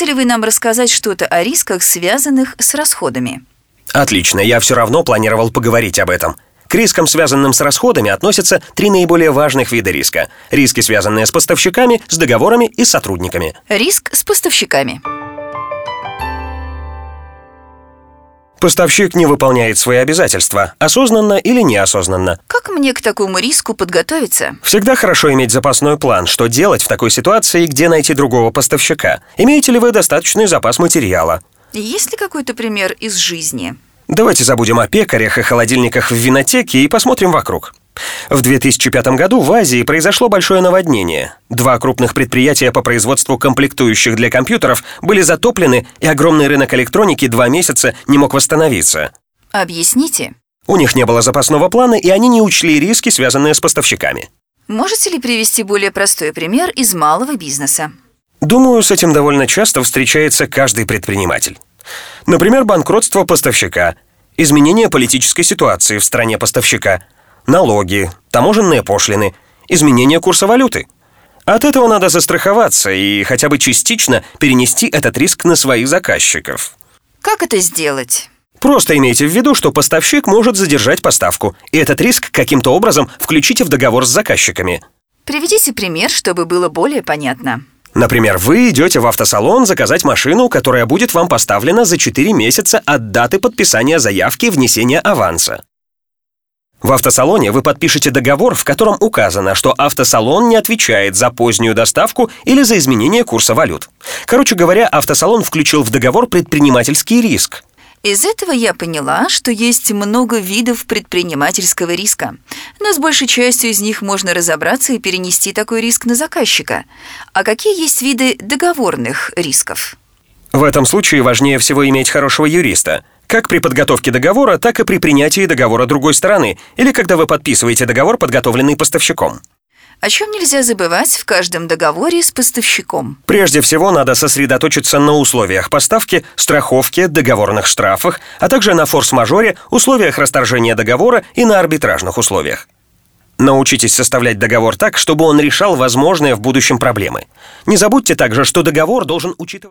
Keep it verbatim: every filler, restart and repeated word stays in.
можете ли вы нам рассказать что-то о рисках, связанных с расходами? Отлично, я все равно планировал поговорить об этом. К рискам, связанным с расходами, относятся три наиболее важных вида риска. Риски, связанные с поставщиками, с договорами и с сотрудниками. Риск с поставщиками. Поставщик не выполняет свои обязательства, осознанно или неосознанно. Как мне к такому риску подготовиться? Всегда хорошо иметь запасной план, что делать в такой ситуации и где найти другого поставщика. Имеете ли вы достаточный запас материала? Есть ли какой-то пример из жизни? Давайте забудем о пекарях и холодильниках в винотеке и посмотрим вокруг. В две тысячи пятом году в Азии произошло большое наводнение. Два крупных предприятия по производству комплектующих для компьютеров были затоплены, и огромный рынок электроники два месяца не мог восстановиться. Объясните. У них не было запасного плана, и они не учли риски, связанные с поставщиками. Можете ли привести более простой пример из малого бизнеса? Думаю, с этим довольно часто встречается каждый предприниматель. Например, банкротство поставщика, изменение политической ситуации в стране поставщика, налоги, таможенные пошлины, изменение курса валюты. От этого надо застраховаться и хотя бы частично перенести этот риск на своих заказчиков. Как это сделать? Просто имейте в виду, что поставщик может задержать поставку, и этот риск каким-то образом включите в договор с заказчиками. Приведите пример, чтобы было более понятно. Например, вы идете в автосалон заказать машину, которая будет вам поставлена за четыре месяца от даты подписания заявки и внесения аванса. В автосалоне вы подпишете договор, в котором указано, что автосалон не отвечает за позднюю доставку или за изменение курса валют. Короче говоря, автосалон включил в договор предпринимательский риск. Из этого я поняла, что есть много видов предпринимательского риска. Но с большей частью из них можно разобраться и перенести такой риск на заказчика. А какие есть виды договорных рисков? В этом случае важнее всего иметь хорошего юриста. Как при подготовке договора, так и при принятии договора другой стороны, или когда вы подписываете договор, подготовленный поставщиком. О чем нельзя забывать в каждом договоре с поставщиком? Прежде всего, надо сосредоточиться на условиях поставки, страховке, договорных штрафах, а также на форс-мажоре, условиях расторжения договора и на арбитражных условиях. Научитесь составлять договор так, чтобы он решал возможные в будущем проблемы. Не забудьте также, что договор должен учитывать...